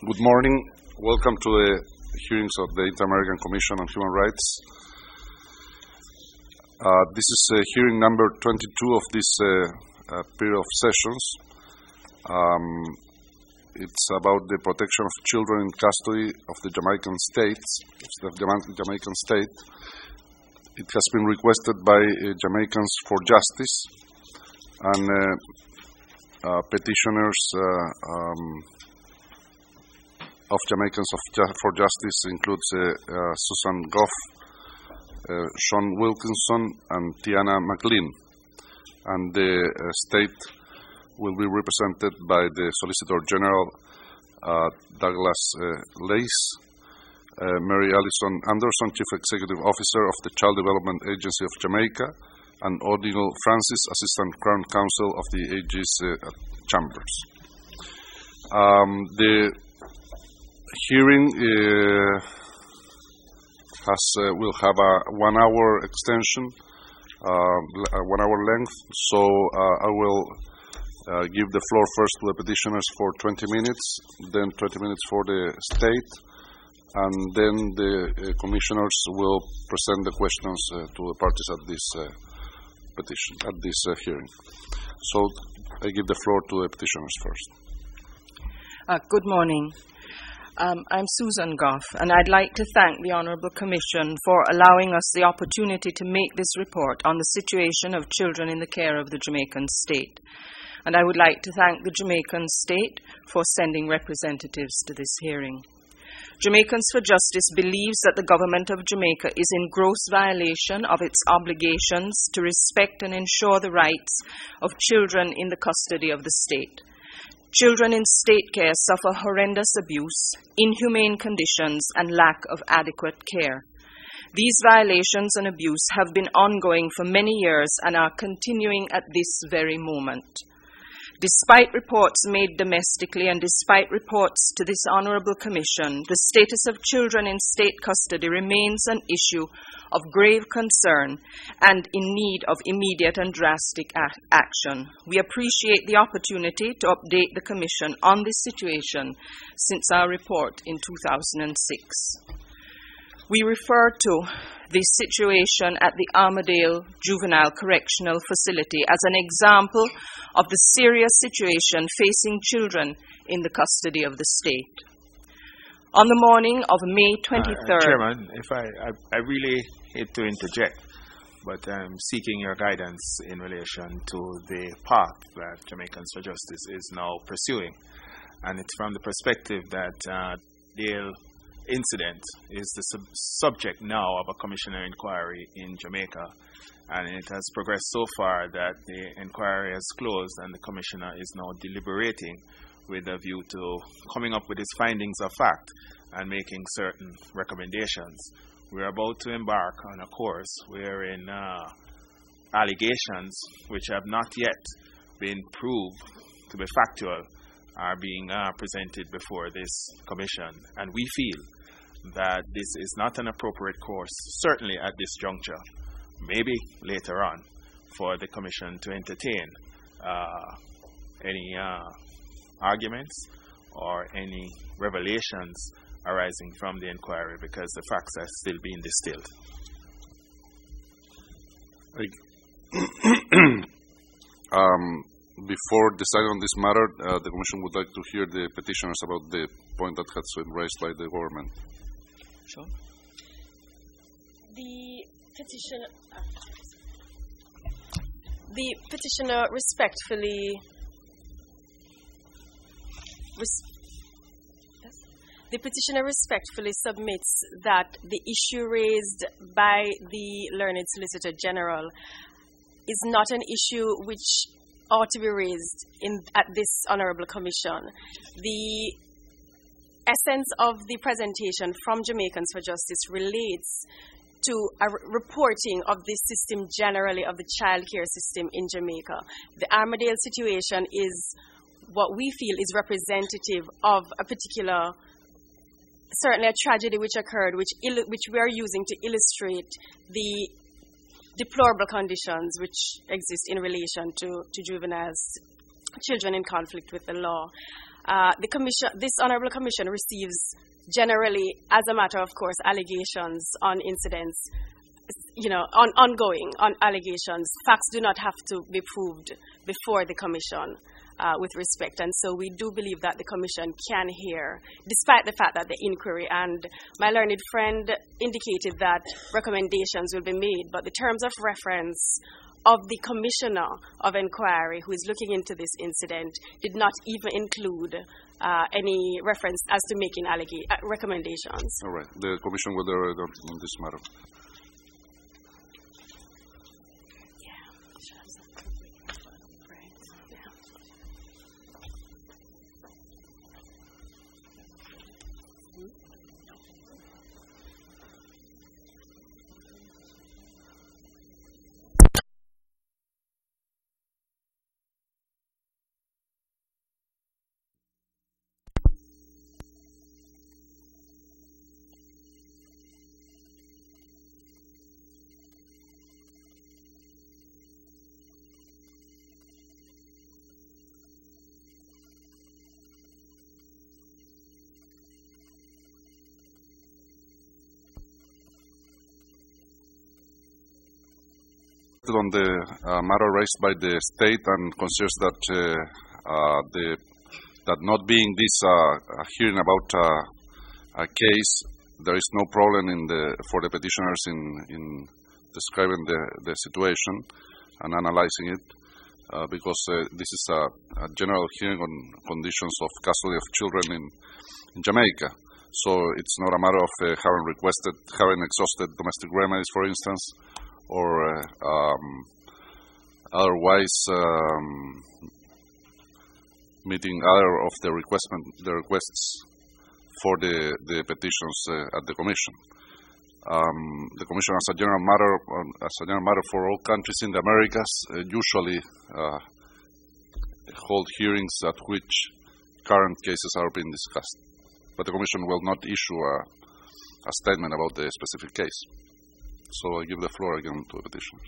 Good morning. Welcome to the hearings of the Inter-American Commission on Human Rights. This is hearing number 22 of this period of sessions. It's about the protection of children in custody of the Jamaican state. It has been requested by Jamaicans for Justice, and petitioners of Jamaicans for Justice includes Susan Goff, Sean Wilkinson, and Tiana McLean. And the state will be represented by the Solicitor General Douglas Lace, Mary Allison Anderson, Chief Executive Officer of the Child Development Agency of Jamaica, and O'Donnell Francis, Assistant Crown Counsel of the AG's Chambers. The hearing will have a 1 hour extension, 1 hour length, so I will give the floor first to the petitioners for 20 minutes, then 20 minutes for the state, and then the commissioners will present the questions to the parties at this hearing. So I give the floor to the petitioners first. Good morning. I'm Susan Goff, and I'd like to thank the Honourable Commission for allowing us the opportunity to make this report on the situation of children in the care of the Jamaican state. And I would like to thank the Jamaican state for sending representatives to this hearing. Jamaicans for Justice believes that the government of Jamaica is in gross violation of its obligations to respect and ensure the rights of children in the custody of the state. Children in state care suffer horrendous abuse, inhumane conditions, and lack of adequate care. These violations and abuse have been ongoing for many years and are continuing at this very moment. Despite reports made domestically and despite reports to this Honourable Commission, the status of children in state custody remains an issue of grave concern and in need of immediate and drastic action. We appreciate the opportunity to update the Commission on this situation since our report in 2006. We refer to the situation at the Armadale Juvenile Correctional Facility as an example of the serious situation facing children in the custody of the state. On the morning of May 23rd... Chairman, if I really hate to interject, but I'm seeking your guidance in relation to the path that Jamaicans for Justice is now pursuing. And it's from the perspective that Dale incident is the subject now of a commissioner inquiry in Jamaica, and it has progressed so far that the inquiry has closed and the commissioner is now deliberating with a view to coming up with his findings of fact and making certain recommendations. We're about to embark on a course wherein allegations which have not yet been proved to be factual are being presented before this commission, and we feel that this is not an appropriate course, certainly at this juncture, maybe later on, for the commission to entertain any arguments or any revelations arising from the inquiry, because the facts are still being distilled. Before deciding on this matter, the Commission would like to hear the petitioners about the point that has been raised by the government. Sure. The petitioner respectfully submits that the issue raised by the learned Solicitor General is not an issue which ought to be raised at this Honourable Commission. The essence of the presentation from Jamaicans for Justice relates to a reporting of the system generally, of the child care system in Jamaica. The Armadale situation is what we feel is representative of a particular, certainly a tragedy which occurred, which we are using to illustrate the deplorable conditions which exist in relation to juveniles, children in conflict with the law. This Honourable Commission receives generally, as a matter of course, allegations on incidents, ongoing on allegations. Facts do not have to be proved before the Commission with respect. And so we do believe that the Commission can hear, despite the fact that the inquiry, and my learned friend indicated that recommendations will be made, but the terms of reference of the Commissioner of Inquiry who is looking into this incident did not even include any reference as to making recommendations. All right. The Commission will direct on this matter. On the matter raised by the state and considers that that not being this hearing about a case, there is no problem for the petitioners in describing the situation and analyzing it, because this is a general hearing on conditions of custody of children in Jamaica. So it's not a matter of having exhausted domestic remedies, for instance, or otherwise meeting other of the requests for the petitions at the Commission. The Commission, as a general matter for all countries in the Americas, usually hold hearings at which current cases are being discussed. But the Commission will not issue a statement about the specific case. So I give the floor again to the petitioners.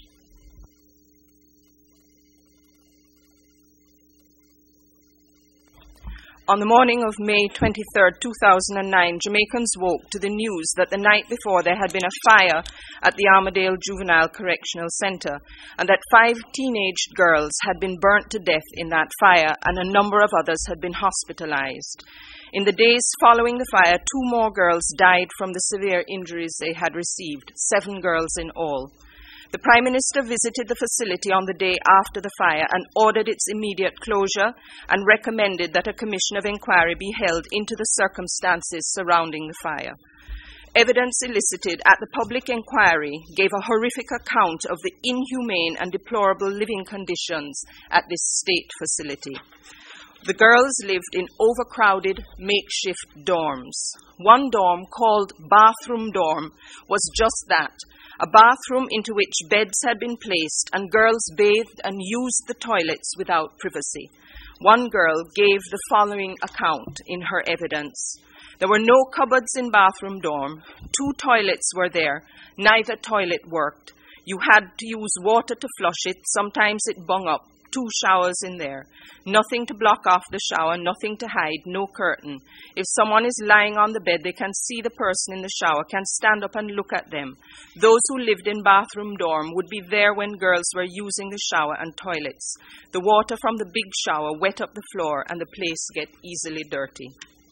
On the morning of May 23, 2009, Jamaicans woke to the news that the night before there had been a fire at the Armadale Juvenile Correctional Center, and that 5 teenage girls had been burnt to death in that fire, and a number of others had been hospitalized. In the days following the fire, 2 more girls died from the severe injuries they had received, 7 girls in all. The Prime Minister visited the facility on the day after the fire and ordered its immediate closure and recommended that a commission of inquiry be held into the circumstances surrounding the fire. Evidence elicited at the public inquiry gave a horrific account of the inhumane and deplorable living conditions at this state facility. The girls lived in overcrowded makeshift dorms. One dorm, called Bathroom Dorm, was just that, a bathroom into which beds had been placed and girls bathed and used the toilets without privacy. One girl gave the following account in her evidence. There were no cupboards in Bathroom Dorm. 2 toilets were there. Neither toilet worked. You had to use water to flush it. Sometimes it bung up. 2 showers in there. Nothing to block off the shower, nothing to hide, no curtain. If someone is lying on the bed, they can see the person in the shower, can stand up and look at them. Those who lived in Bathroom Dorm would be there when girls were using the shower and toilets. The water from the big shower wet up the floor and the place get easily dirty.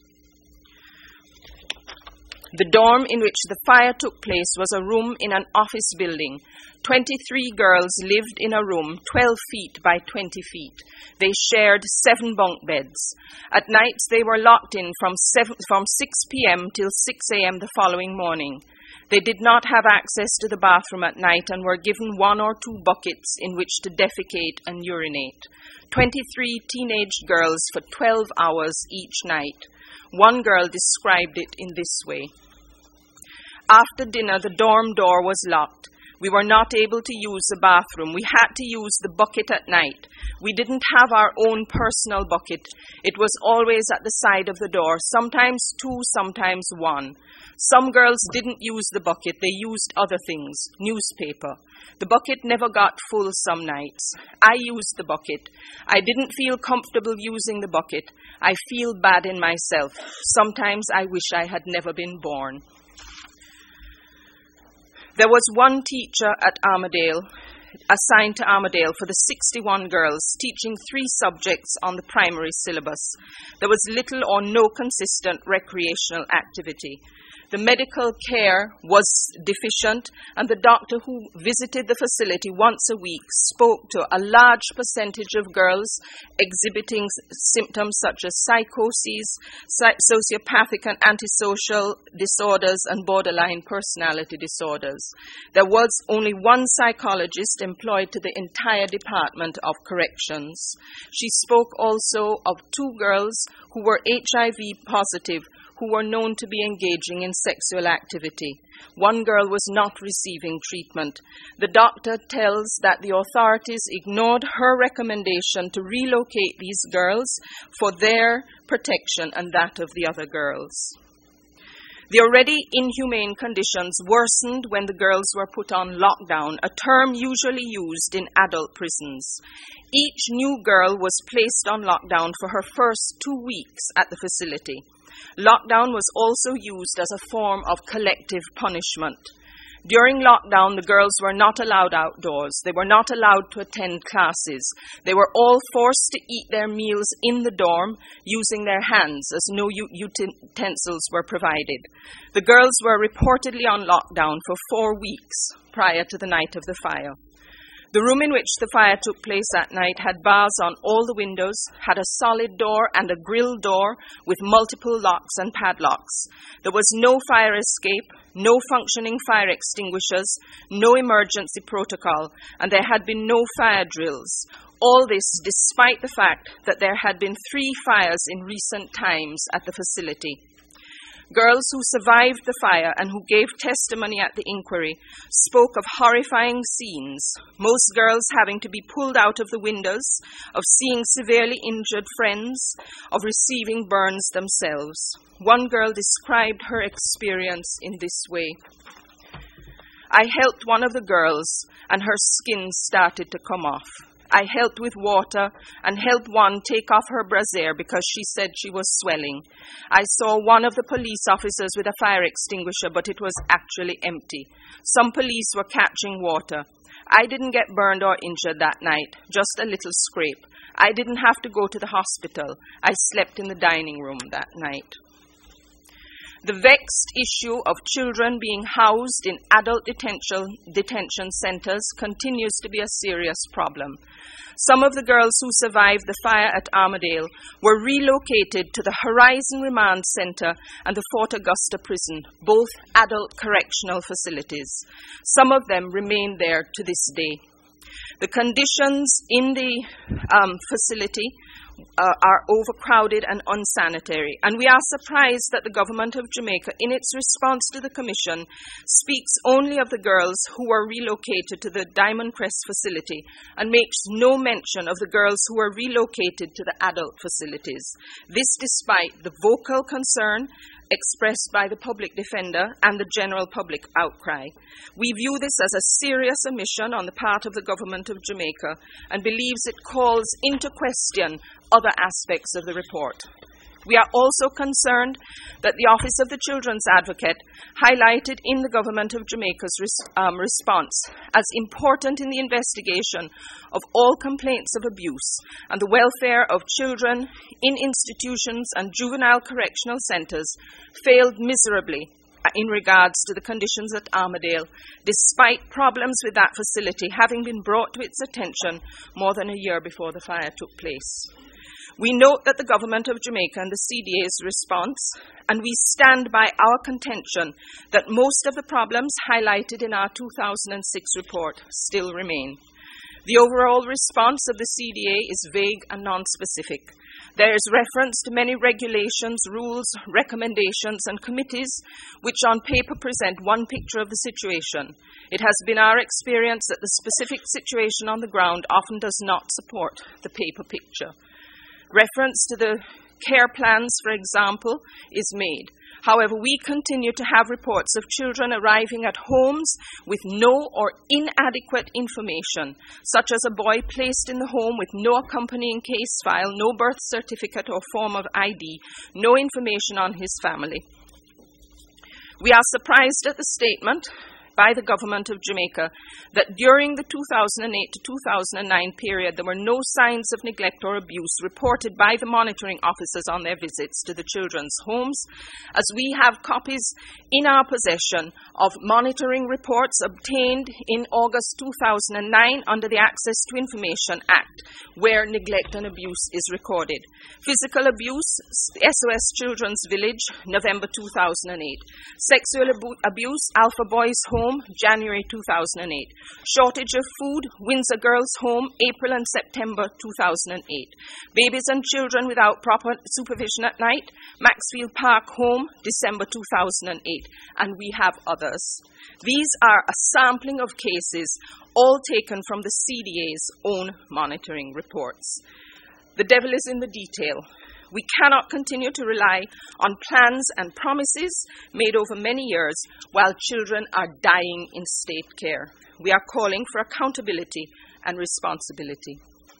The dorm in which the fire took place was a room in an office building. 23 girls lived in a room 12 feet by 20 feet. They shared 7 bunk beds. At nights they were locked in from 6 p.m. till 6 a.m. the following morning. They did not have access to the bathroom at night and were given 1 or 2 buckets in which to defecate and urinate. 23 teenage girls for 12 hours each night. One girl described it in this way. After dinner, the dorm door was locked. We were not able to use the bathroom. We had to use the bucket at night. We didn't have our own personal bucket. It was always at the side of the door, sometimes two, sometimes one. Some girls didn't use the bucket. They used other things, newspaper. The bucket never got full some nights. I used the bucket. I didn't feel comfortable using the bucket. I feel bad in myself. Sometimes I wish I had never been born. There was one teacher at Armadale, assigned to Armadale for the 61 girls, teaching 3 subjects on the primary syllabus. There was little or no consistent recreational activity. The medical care was deficient, and the doctor who visited the facility once a week spoke to a large percentage of girls exhibiting symptoms such as psychoses, sociopathic and antisocial disorders, and borderline personality disorders. There was only one psychologist employed to the entire Department of Corrections. She spoke also of 2 girls who were HIV positive, who were known to be engaging in sexual activity. One girl was not receiving treatment. The doctor tells that the authorities ignored her recommendation to relocate these girls for their protection and that of the other girls. The already inhumane conditions worsened when the girls were put on lockdown, a term usually used in adult prisons. Each new girl was placed on lockdown for her first 2 weeks at the facility. Lockdown was also used as a form of collective punishment. During lockdown, the girls were not allowed outdoors. They were not allowed to attend classes. They were all forced to eat their meals in the dorm using their hands, as no utensils were provided. The girls were reportedly on lockdown for 4 weeks prior to the night of the fire. The room in which the fire took place that night had bars on all the windows, had a solid door and a grille door with multiple locks and padlocks. There was no fire escape, no functioning fire extinguishers, no emergency protocol, and there had been no fire drills. All this despite the fact that there had been 3 fires in recent times at the facility. Girls who survived the fire and who gave testimony at the inquiry spoke of horrifying scenes, most girls having to be pulled out of the windows, of seeing severely injured friends, of receiving burns themselves. One girl described her experience in this way. I helped one of the girls, and her skin started to come off. I helped with water and helped one take off her brassiere because she said she was swelling. I saw one of the police officers with a fire extinguisher, but it was actually empty. Some police were catching water. I didn't get burned or injured that night, just a little scrape. I didn't have to go to the hospital. I slept in the dining room that night. The vexed issue of children being housed in adult detention centers continues to be a serious problem. Some of the girls who survived the fire at Armadale were relocated to the Horizon Remand Center and the Fort Augusta Prison, both adult correctional facilities. Some of them remain there to this day. The conditions in the facility are overcrowded and unsanitary, and we are surprised that the government of Jamaica, in its response to the Commission, speaks only of the girls who were relocated to the Diamond Crest facility and makes no mention of the girls who were relocated to the adult facilities. This despite the vocal concern expressed by the public defender and the general public outcry. We view this as a serious omission on the part of the government of Jamaica and believes it calls into question other aspects of the report. We are also concerned that the Office of the Children's Advocate highlighted in the Government of Jamaica's response as important in the investigation of all complaints of abuse and the welfare of children in institutions and juvenile correctional centers failed miserably in regards to the conditions at Armadale, despite problems with that facility having been brought to its attention more than a year before the fire took place. We note that the government of Jamaica and the CDA's response, and we stand by our contention that most of the problems highlighted in our 2006 report still remain. The overall response of the CDA is vague and non-specific. There is reference to many regulations, rules, recommendations, and committees which on paper present one picture of the situation. It has been our experience that the specific situation on the ground often does not support the paper picture. Reference to the care plans, for example, is made. However, we continue to have reports of children arriving at homes with no or inadequate information, such as a boy placed in the home with no accompanying case file, no birth certificate or form of ID, no information on his family. We are surprised at the statement by the government of Jamaica that during the 2008 to 2009 period, there were no signs of neglect or abuse reported by the monitoring officers on their visits to the children's homes, as we have copies in our possession of monitoring reports obtained in August 2009 under the Access to Information Act, where neglect and abuse is recorded. Physical abuse, SOS Children's Village, November 2008. Sexual abuse, Alpha Boys Home, January 2008. Shortage of food, Windsor Girls Home, April and September 2008. Babies and children without proper supervision at night, Maxfield Park Home, December 2008. And we have others. These are a sampling of cases, all taken from the CDA's own monitoring reports. The devil is in the detail. We cannot continue to rely on plans and promises made over many years while children are dying in state care. We are calling for accountability and responsibility.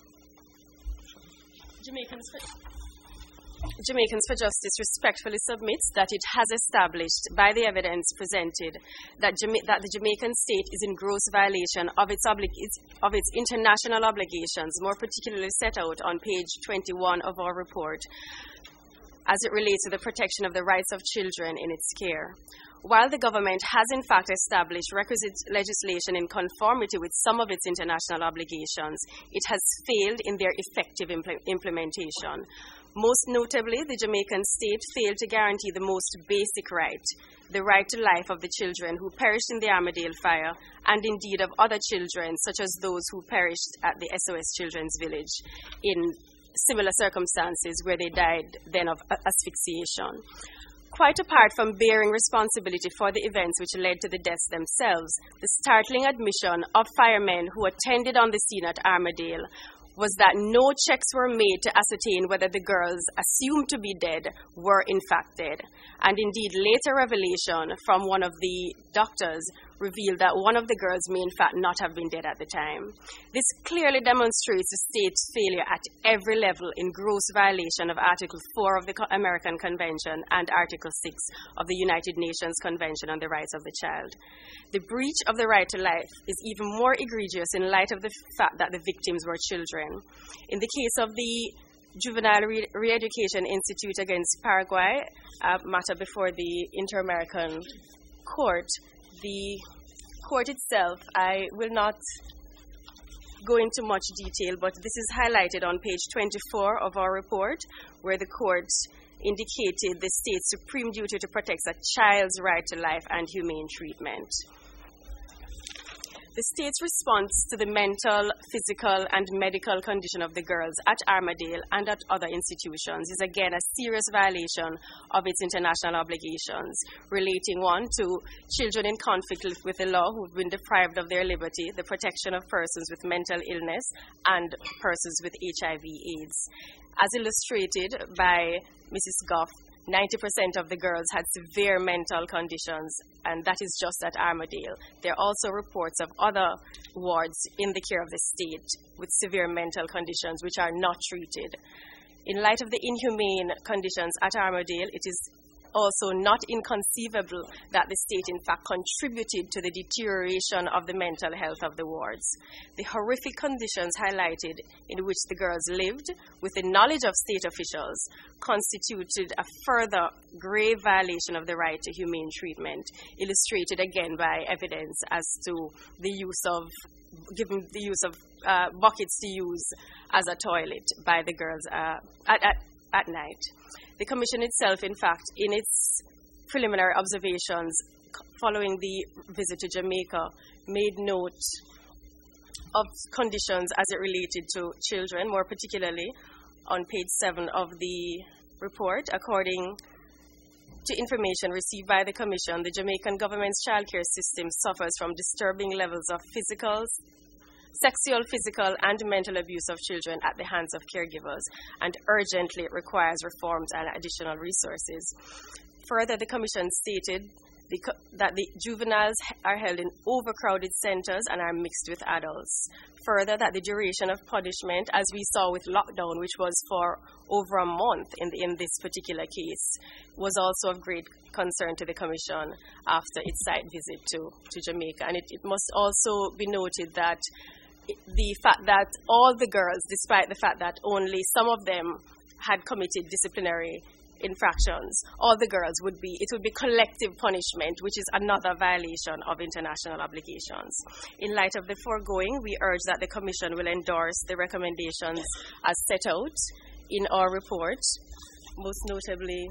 Jamaicans for Justice respectfully submits that it has established by the evidence presented that the Jamaican state is in gross violation of its international obligations, more particularly set out on page 21 of our report, as it relates to the protection of the rights of children in its care. While the government has in fact established requisite legislation in conformity with some of its international obligations, it has failed in their effective implementation. Most notably, the Jamaican state failed to guarantee the most basic right, the right to life of the children who perished in the Armadale fire, and indeed of other children, such as those who perished at the SOS Children's Village in similar circumstances where they died then of asphyxiation. Quite apart from bearing responsibility for the events which led to the deaths themselves, the startling admission of firemen who attended on the scene at Armadale was that no checks were made to ascertain whether the girls assumed to be dead were in fact dead. And indeed, later revelation from one of the doctors revealed that one of the girls may in fact not have been dead at the time. This clearly demonstrates the state's failure at every level in gross violation of Article 4 of the American Convention and Article 6 of the United Nations Convention on the Rights of the Child. The breach of the right to life is even more egregious in light of the fact that the victims were children. In the case of the Juvenile Re-Education Institute against Paraguay, a matter before the Inter-American Court, the court itself, I will not go into much detail, but this is highlighted on page 24 of our report, where the court indicated the state's supreme duty to protect a child's right to life and humane treatment. The state's response to the mental, physical, and medical condition of the girls at Armadale and at other institutions is again a serious violation of its international obligations, relating one to children in conflict with the law who have been deprived of their liberty, the protection of persons with mental illness, and persons with HIV/AIDS. As illustrated by Mrs. Goff, 90% of the girls had severe mental conditions, and that is just at Armadale. There are also reports of other wards in the care of the state with severe mental conditions which are not treated. In light of the inhumane conditions at Armadale, it is also not inconceivable that the state in fact contributed to the deterioration of the mental health of the wards. The horrific conditions highlighted in which the girls lived, with the knowledge of state officials, constituted a further grave violation of the right to humane treatment, illustrated again by evidence as to the use of buckets to use as a toilet by the girls at night. The Commission itself, in fact, in its preliminary observations following the visit to Jamaica, made note of conditions as it related to children, more particularly on page 7 of the report, according to information received by the Commission, the Jamaican government's childcare system suffers from disturbing levels of sexual, physical, and mental abuse of children at the hands of caregivers, and urgently requires reforms and additional resources. Further, the Commission stated that the juveniles are held in overcrowded centers and are mixed with adults. Further, that the duration of punishment, as we saw with lockdown, which was for over a month in this particular case, was also of great concern to the Commission after its site visit to Jamaica. And it must also be noted that the fact that all the girls, despite the fact that only some of them had committed disciplinary infractions, all the girls would be collective punishment, which is another violation of international obligations. In light of the foregoing, we urge that the Commission will endorse the recommendations as set out in our report, most notably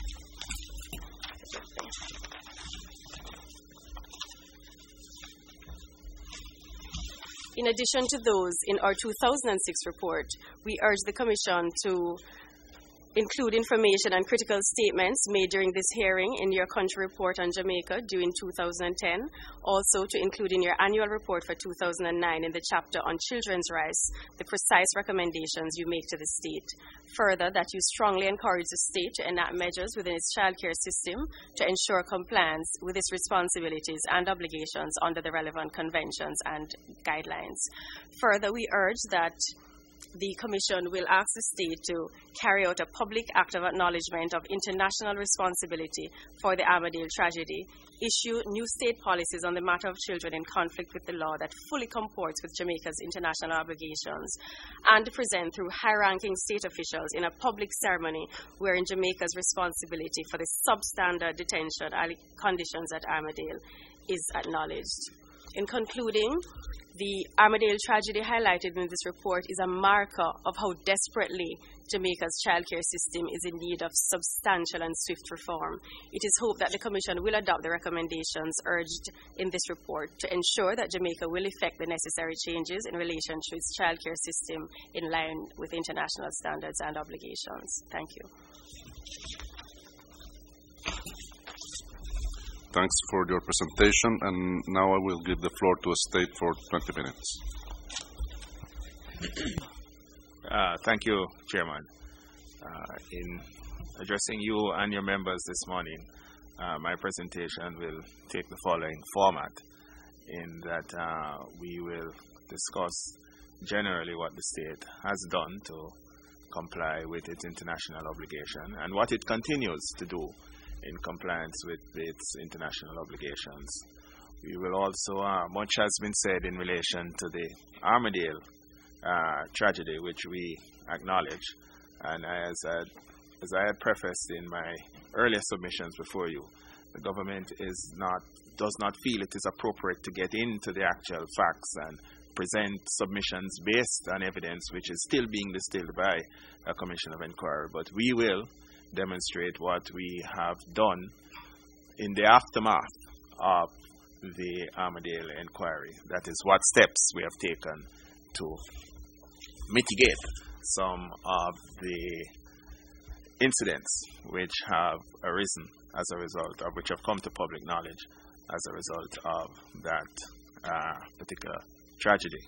in addition to those in our 2006 report, we urge the Commission to include information and critical statements made during this hearing in your country report on Jamaica due in 2010. Also to include in your annual report for 2009 in the chapter on children's rights the precise recommendations you make to the state. Further, that you strongly encourage the state to enact measures within its childcare system to ensure compliance with its responsibilities and obligations under the relevant conventions and guidelines. Further, we urge that the Commission will ask the state to carry out a public act of acknowledgement of international responsibility for the Armadale tragedy, issue new state policies on the matter of children in conflict with the law that fully comports with Jamaica's international obligations, and present through high-ranking state officials in a public ceremony wherein Jamaica's responsibility for the substandard detention conditions at Armadale is acknowledged. In concluding, the Armadale tragedy highlighted in this report is a marker of how desperately Jamaica's childcare system is in need of substantial and swift reform. It is hoped that the Commission will adopt the recommendations urged in this report to ensure that Jamaica will effect the necessary changes in relation to its childcare system in line with international standards and obligations. Thank you. Thanks for your presentation, and now I will give the floor to a state for 20 minutes. Thank you, Chairman. In addressing you and your members this morning, my presentation will take the following format, in that we will discuss generally what the state has done to comply with its international obligation and what it continues to do in compliance with its international obligations. We will also, much has been said in relation to the Armadale tragedy, which we acknowledge, and as I had prefaced in my earlier submissions before you, the government does not feel it is appropriate to get into the actual facts and present submissions based on evidence which is still being distilled by a commission of inquiry, but we will demonstrate what we have done in the aftermath of the Armadale inquiry. That is, what steps we have taken to mitigate some of the incidents which have arisen as a result of, which have come to public knowledge as a result of that particular tragedy.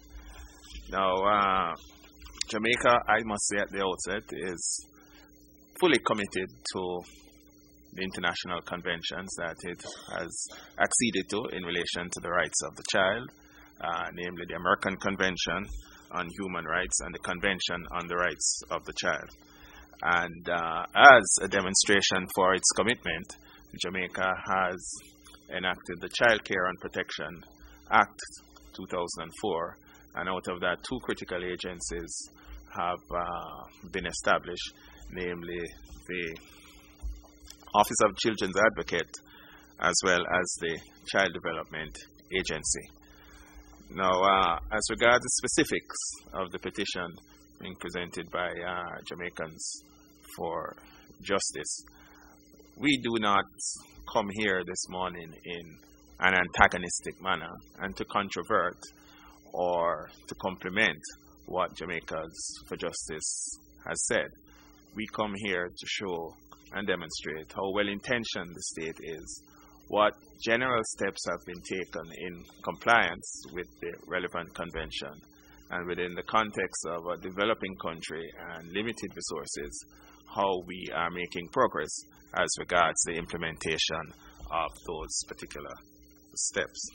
Now, Jamaica, I must say at the outset, is fully committed to the international conventions that it has acceded to in relation to the rights of the child, namely the American Convention on Human Rights and the Convention on the Rights of the Child. And as a demonstration for its commitment, Jamaica has enacted the Child Care and Protection Act 2004, and out of that, 2 critical agencies have been established, namely the Office of Children's Advocate as well as the Child Development Agency. Now, as regards the specifics of the petition being presented by Jamaicans for Justice, we do not come here this morning in an antagonistic manner and to controvert or to complement what Jamaicans for Justice has said. We come here to show and demonstrate how well-intentioned the state is, what general steps have been taken in compliance with the relevant convention, and within the context of a developing country and limited resources, how we are making progress as regards the implementation of those particular steps.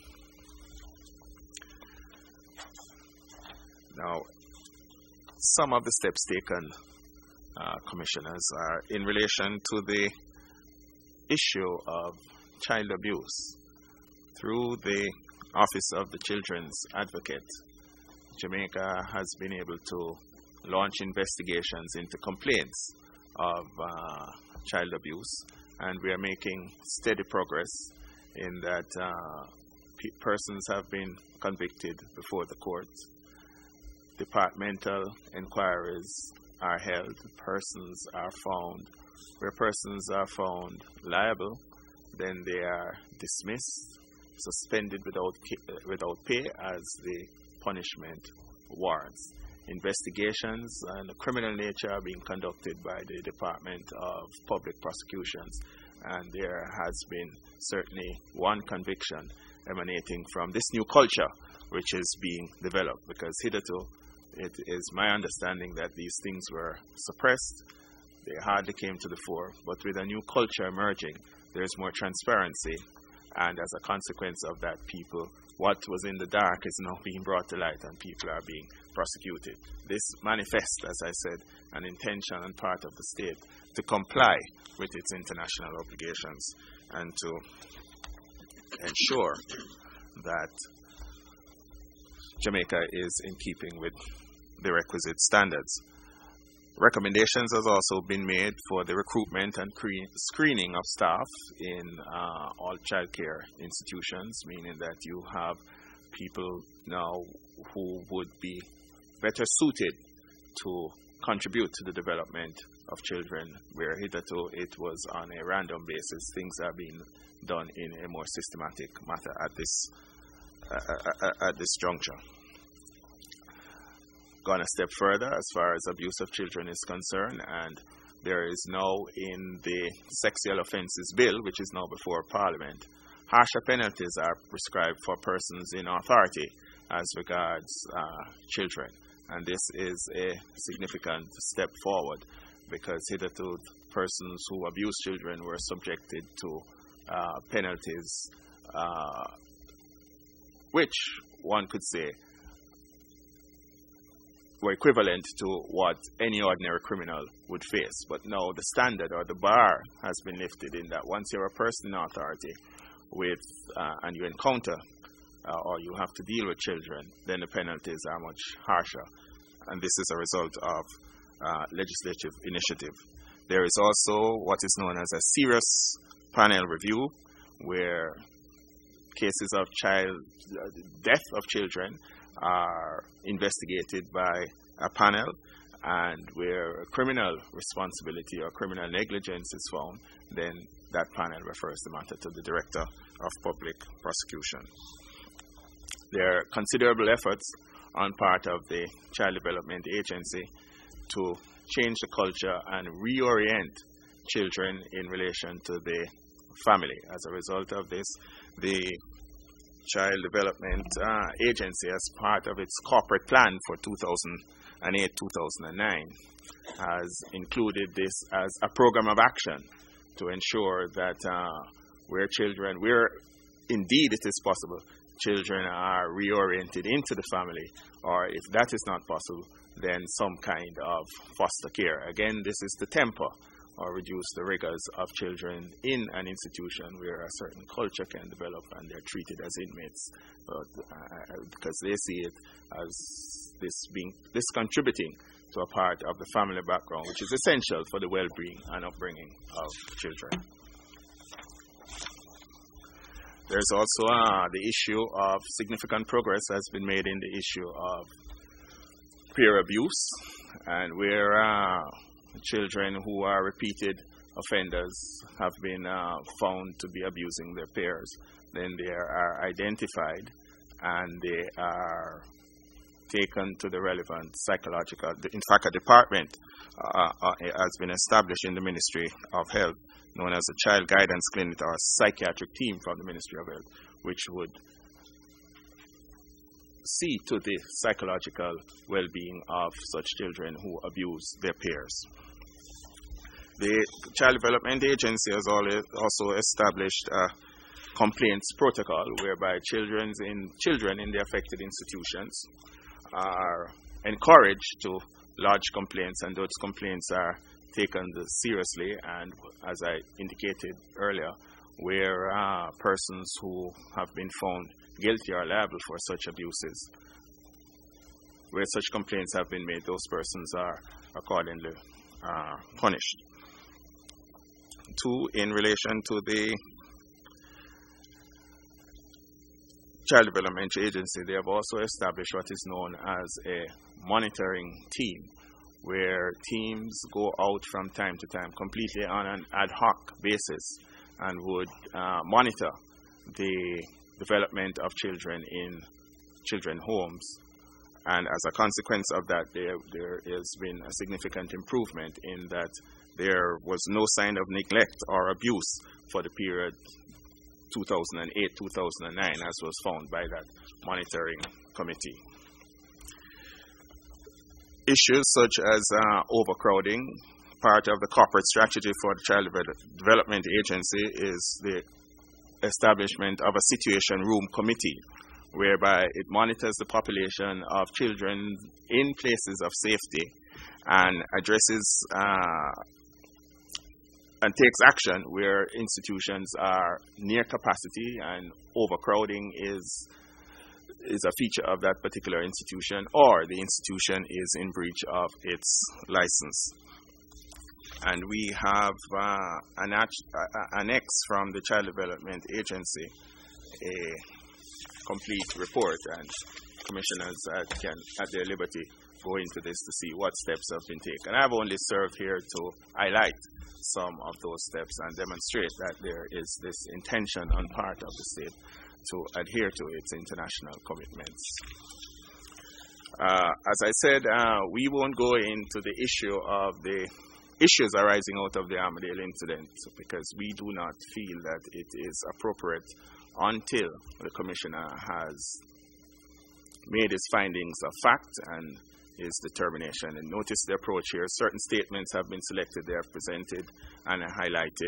Now, some of the steps taken, commissioners, are in relation to the issue of child abuse. Through the Office of the Children's Advocate, Jamaica has been able to launch investigations into complaints of child abuse, and we are making steady progress in that persons have been convicted before the court. Departmental inquiries are held, persons are found. Where persons are found liable, then they are dismissed, suspended without pay as the punishment warrants. Investigations and criminal nature are being conducted by the Department of Public Prosecutions, and there has been certainly one conviction emanating from this new culture which is being developed, because hitherto it is my understanding that these things were suppressed, they hardly came to the fore, but with a new culture emerging, there's more transparency, and as a consequence of that, what was in the dark is now being brought to light and people are being prosecuted. This manifests, as I said, an intention on part of the state to comply with its international obligations and to ensure that Jamaica is in keeping with the requisite standards. Recommendations has also been made for the recruitment and screening of staff in all childcare institutions, meaning that you have people now who would be better suited to contribute to the development of children, where hitherto it was on a random basis. Things are being done in a more systematic manner at this juncture. Gone a step further as far as abuse of children is concerned, and there is now in the Sexual Offences Bill, which is now before Parliament, harsher penalties are prescribed for persons in authority as regards children, and this is a significant step forward, because hitherto persons who abuse children were subjected to penalties which one could say were equivalent to what any ordinary criminal would face. But now the standard or the bar has been lifted in that once you're a person in authority with and you encounter or you have to deal with children, then the penalties are much harsher. And this is a result of legislative initiative. There is also what is known as a serious panel review, where cases of death of children are investigated by a panel, and where criminal responsibility or criminal negligence is found, then that panel refers the matter to the Director of Public Prosecution. There are considerable efforts on part of the Child Development Agency to change the culture and reorient children in relation to the family. As a result of this, the Child Development Agency, as part of its corporate plan for 2008-2009, has included this as a program of action to ensure that where indeed it is possible, children are reoriented into the family, or if that is not possible, then some kind of foster care. Again, this is to temper or reduce the rigors of children in an institution where a certain culture can develop and they're treated as inmates, because they see it as this contributing to a part of the family background, which is essential for the well-being and upbringing of children. There's also the issue of significant progress has been made in the issue of peer abuse, and where children who are repeated offenders have been found to be abusing their peers, then they are identified and they are taken to the relevant psychological. In fact, a department has been established in the Ministry of Health, known as the Child Guidance Clinic, or a psychiatric team from the Ministry of Health, which would see to the psychological well-being of such children who abuse their peers. The Child Development Agency has also established a complaints protocol whereby children in the affected institutions are encouraged to lodge complaints, and those complaints are taken seriously, and as I indicated earlier, where persons who have been found guilty or liable for such abuses, where such complaints have been made, those persons are accordingly punished. Two, in relation to the Child Development Agency, they have also established what is known as a monitoring team, where teams go out from time to time completely on an ad hoc basis and would monitor the development of children in children homes. And as a consequence of that, there has been a significant improvement in that there was no sign of neglect or abuse for the period 2008-2009, as was found by that monitoring committee. Issues such as overcrowding, part of the corporate strategy for the Child Development Agency is the establishment of a situation room committee, whereby it monitors the population of children in places of safety and addresses and takes action where institutions are near capacity and overcrowding is a feature of that particular institution, or the institution is in breach of its license. And we have annexed from the Child Development Agency a complete report, and commissioners can at their liberty go into this to see what steps have been taken. I've only served here to highlight some of those steps and demonstrate that there is this intention on part of the state to adhere to its international commitments. As I said, we won't go into the issue of the issues arising out of the Armadale incident, because we do not feel that it is appropriate until the commissioner has made his findings a fact and his determination. And notice the approach here. Certain statements have been selected, they have presented and highlighted.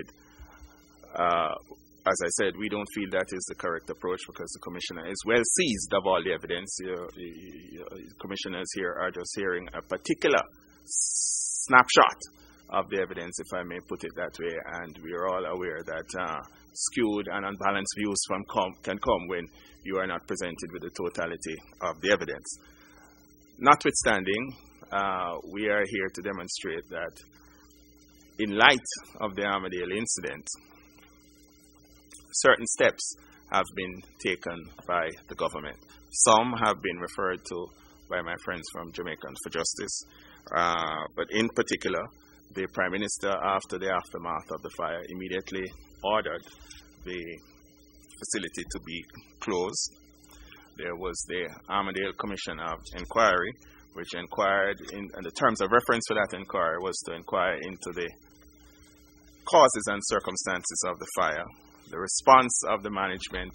As I said, we don't feel that is the correct approach, because the commissioner is well seized of all the evidence. Commissioners here are just hearing a particular snapshot of the evidence, if I may put it that way, and we are all aware that skewed and unbalanced views can come when you are not presented with the totality of the evidence. Notwithstanding, we are here to demonstrate that in light of the Armadale incident, certain steps have been taken by the government. Some have been referred to by my friends from Jamaicans for Justice, but in particular, the Prime Minister, after the aftermath of the fire, immediately ordered the facility to be closed. There was the Armadale Commission of Inquiry, which inquired, and the terms of reference for that inquiry was to inquire into the causes and circumstances of the fire, the response of the management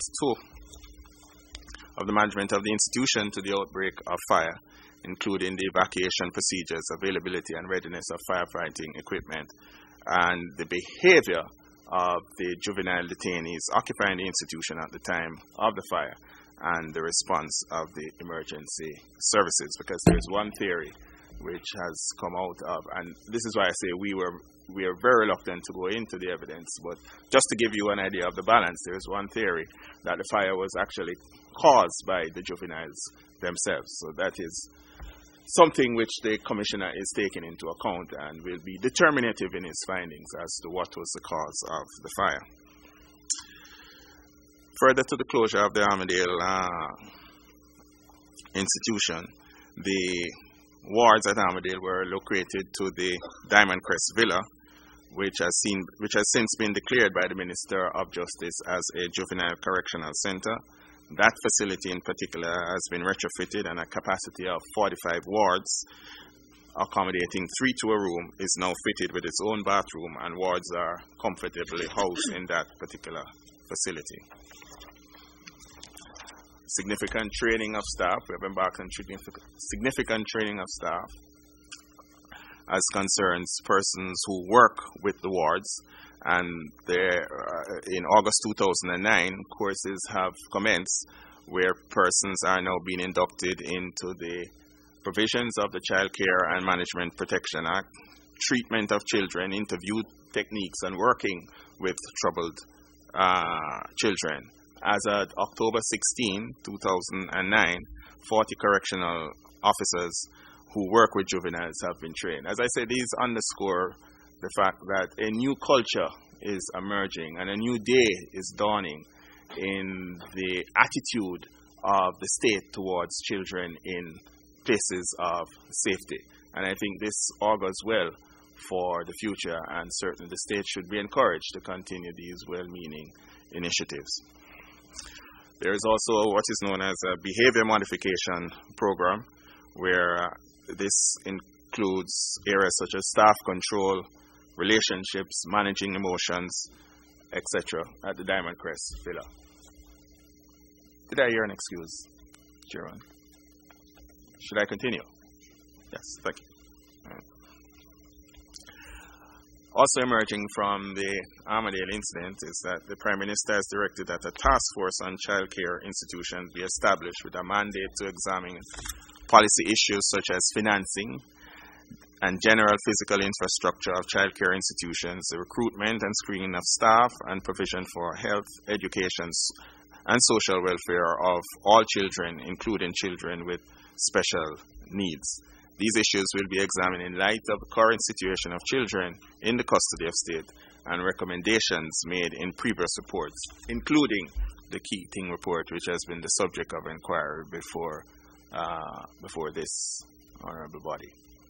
of the institution to the outbreak of fire, including the evacuation procedures, availability and readiness of firefighting equipment, and the behavior of the juvenile detainees occupying the institution at the time of the fire, and the response of the emergency services. Because there's one theory which has come out of, and this is why I say we are very reluctant to go into the evidence, but just to give you an idea of the balance, there's one theory that the fire was actually caused by the juveniles themselves. So that is something which the commissioner is taking into account and will be determinative in his findings as to what was the cause of the fire. Further to the closure of the Armadale institution, the wards at Armadale were located to the Diamond Crest Villa, which has since been declared by the Minister of Justice as a juvenile correctional center. That facility in particular has been retrofitted, and a capacity of 45 wards accommodating 3 to a room is now fitted with its own bathroom, and wards are comfortably housed in that particular facility. Significant training of staff. We have embarked on significant training of staff as concerns persons who work with the wards, and in August 2009, courses have commenced where persons are now being inducted into the provisions of the Child Care and Management Protection Act, treatment of children, interview techniques, and working with troubled children. As of October 16, 2009, 40 correctional officers who work with juveniles have been trained. As I said, these underscore the fact that a new culture is emerging and a new day is dawning in the attitude of the state towards children in places of safety. And I think this augurs well for the future, and certainly the state should be encouraged to continue these well-meaning initiatives. There is also what is known as a behavior modification program, where this includes areas such as staff control, relationships, managing emotions, etc. at the Diamond Crest Villa. Did I hear an excuse, Chairman? Should I continue? Yes, thank you. Also emerging from the Armadale incident is that the Prime Minister has directed that a task force on child care institutions be established with a mandate to examine policy issues such as financing and general physical infrastructure of child care institutions, the recruitment and screening of staff, and provision for health, education, and social welfare of all children, including children with special needs. These issues will be examined in light of the current situation of children in the custody of state and recommendations made in previous reports, including the Keating report, which has been the subject of inquiry before this honorable body.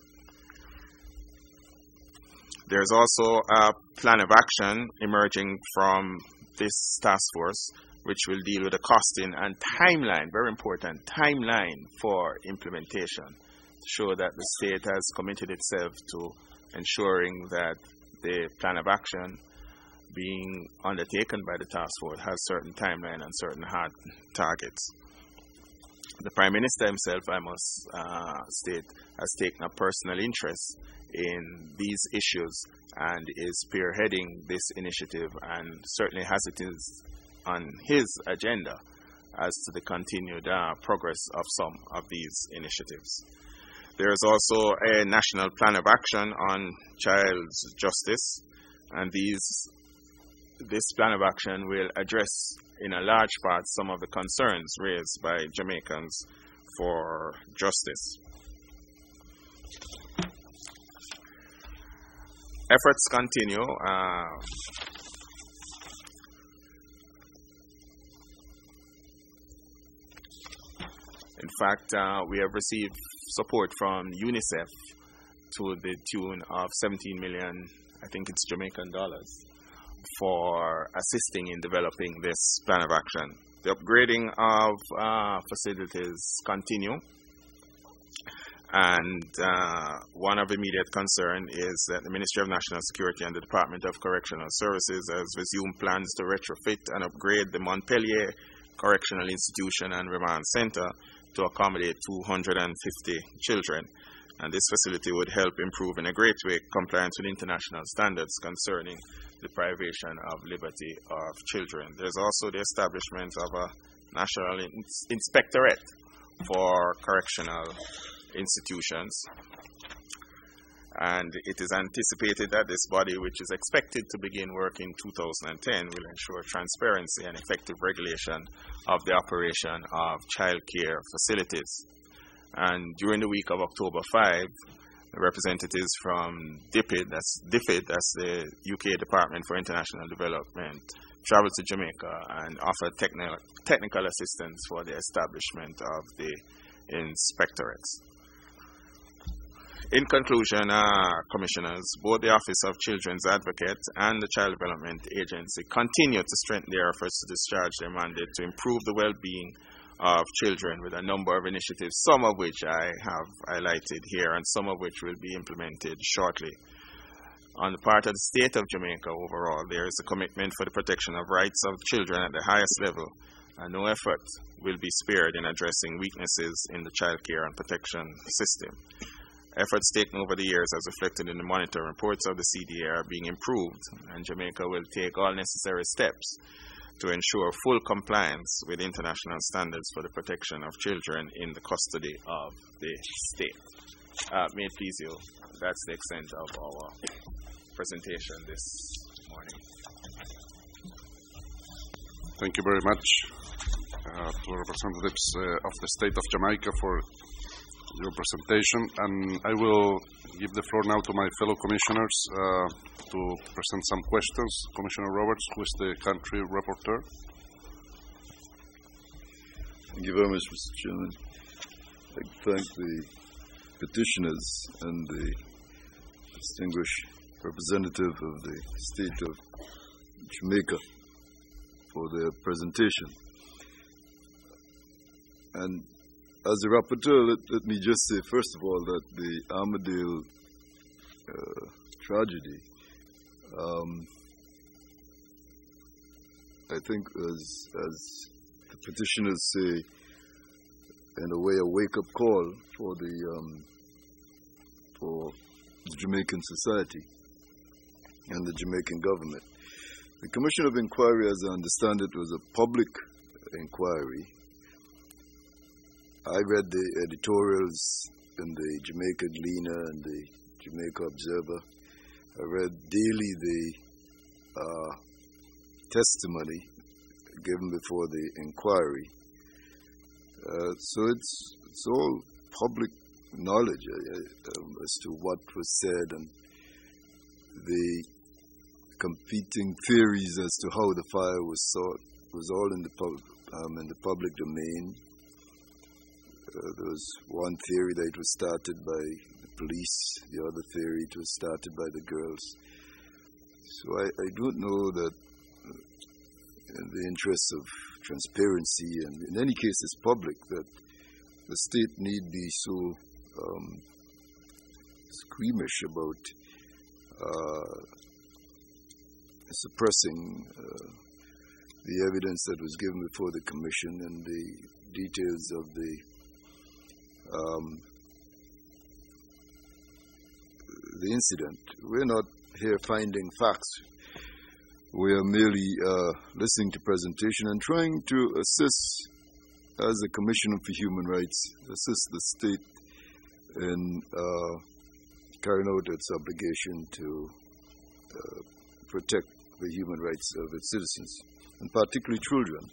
There's also a plan of action emerging from this task force, which will deal with the costing and timeline, very important, timeline for implementation, to show that the state has committed itself to ensuring that the plan of action being undertaken by the task force has certain timeline and certain hard targets. The Prime Minister himself, I must state, has taken a personal interest in these issues and is spearheading this initiative, and certainly has it on his agenda as to the continued progress of some of these initiatives. There is also a national plan of action on child justice, and this plan of action will address in a large part some of the concerns raised by Jamaicans for justice. Efforts continue. In fact, we have received support from UNICEF to the tune of 17 million, I think it's Jamaican dollars, for assisting in developing this plan of action. The upgrading of facilities continue, and one of immediate concern is that the Ministry of National Security and the Department of Correctional Services has resumed plans to retrofit and upgrade the Montpellier Correctional Institution and Remand Center to accommodate 250 children. And this facility would help improve in a great way compliance with international standards concerning the privation of liberty of children. There's also the establishment of a national inspectorate for correctional institutions. And it is anticipated that this body, which is expected to begin work in 2010, will ensure transparency and effective regulation of the operation of child care facilities. And during the week of October 5, representatives from DFID, that's the UK Department for International Development, traveled to Jamaica and offered technical assistance for the establishment of the inspectorates. In conclusion, Commissioners, both the Office of Children's Advocate and the Child Development Agency continue to strengthen their efforts to discharge their mandate to improve the well-being of children with a number of initiatives, some of which I have highlighted here and some of which will be implemented shortly. On the part of the state of Jamaica overall, there is a commitment for the protection of rights of children at the highest level, and no effort will be spared in addressing weaknesses in the child care and protection system. Efforts taken over the years as reflected in the monitoring reports of the CDA are being improved, and Jamaica will take all necessary steps to ensure full compliance with international standards for the protection of children in the custody of the state. May it please you, that's the extent of our presentation this morning. Thank you very much to representatives of the state of Jamaica for your presentation, and I will give the floor now to my fellow commissioners to present some questions. Commissioner Roberts, who is the country rapporteur. Thank you very much, Mr. Chairman. I'd like to thank the petitioners and the distinguished representative of the state of Jamaica for their presentation. And as a rapporteur, let me just say, first of all, that the Armadale tragedy, I think, as the petitioners say, in a way, a wake-up call for the Jamaican society and the Jamaican government. The Commission of Inquiry, as I understand it, was a public inquiry. I read the editorials in the Jamaica Gleaner and the Jamaica Observer. I read daily the testimony given before the inquiry. So it's all public knowledge as to what was said and the competing theories as to how the fire was sought was all in the public domain. There was one theory that it was started by the police, the other theory it was started by the girls. So I don't know that in the interests of transparency, and in any case it's public, that the state need be so squeamish about suppressing the evidence that was given before the Commission and the details of the incident. We're not here finding facts. We are merely listening to presentation and trying to assist, as a Commissioner for Human Rights, assist the state in carrying out its obligation to protect the human rights of its citizens, and particularly children.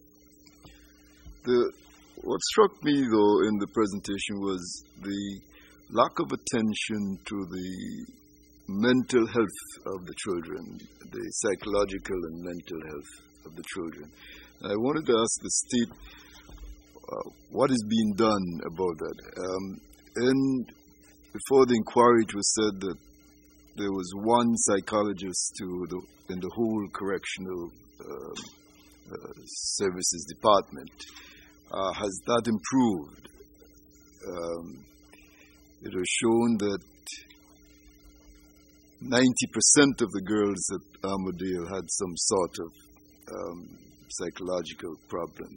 What struck me, though, in the presentation was the lack of attention to the mental health of the children, the psychological and mental health of the children. I wanted to ask the state what is being done about that. Before the inquiry, it was said that there was one psychologist in the whole correctional services department. Has that improved? It was shown that 90% of the girls at Armadale had some sort of psychological problem,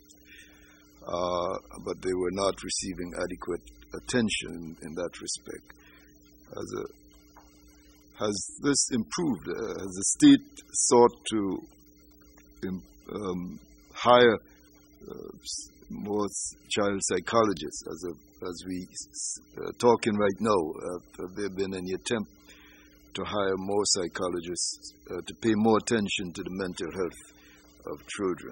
but they were not receiving adequate attention in that respect. Has this improved? Has the state sought to hire more child psychologists as we talking right now? Have there been any attempt to hire more psychologists to pay more attention to the mental health of children?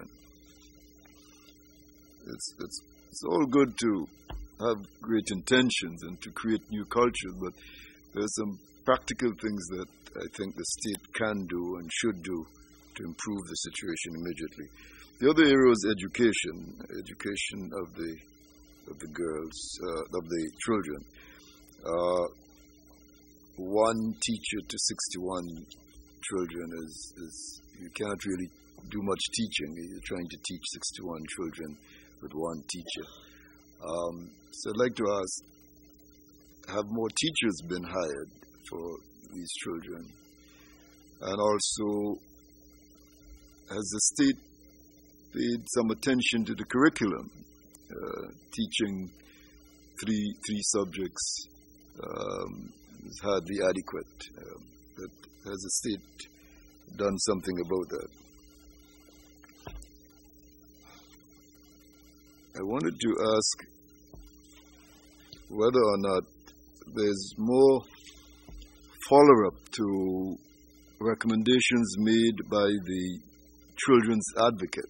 It's all good to have great intentions and to create new cultures, but there's some practical things that I think the state can do and should do to improve the situation immediately. The other area is education of the girls, of the children. one teacher to 61 children is you can't really do much teaching. You're trying to teach 61 children with one teacher. So I'd like to ask, have more teachers been hired for these children? And also, has the state paid some attention to the curriculum, teaching three subjects is hardly adequate. But has the state done something about that? I wanted to ask whether or not there's more follow-up to recommendations made by the Children's Advocate.